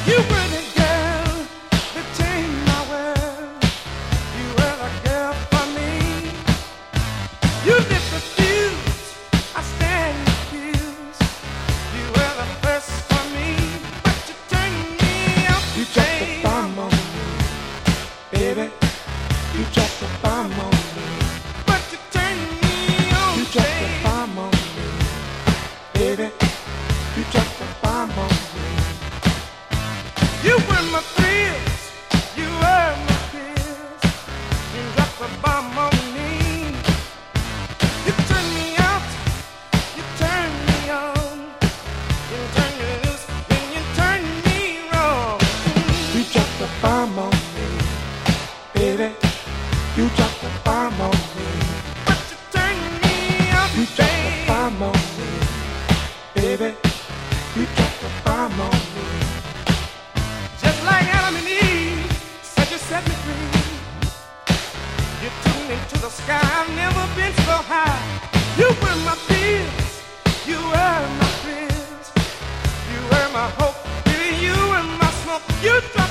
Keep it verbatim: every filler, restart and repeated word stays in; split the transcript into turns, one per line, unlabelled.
You were the girl that changed my world. You were the girl for me. You lit the fuse, I stand accused. You were the first for me, but you turned me out.
You dropped the bomb on me, baby. You dropped the bomb on me.
But you turned me on.
You dropped the bomb on me, baby. You dropped the bomb on me.
You were my thrills, you were my fears. You dropped the bomb on me. You turned me out, you turned me on. You turned me loose, then you turned me wrong.
You dropped the bomb on me, baby. You dropped the bomb on me.
But you turned me out,
You dropped the bomb on me, baby. You dropped the bomb on me.
just like Adam and Eve, said you set me free. You took me to the sky, I've never been so high. You were my peers, you were my fears. You were my hope, baby, you were my smoke. You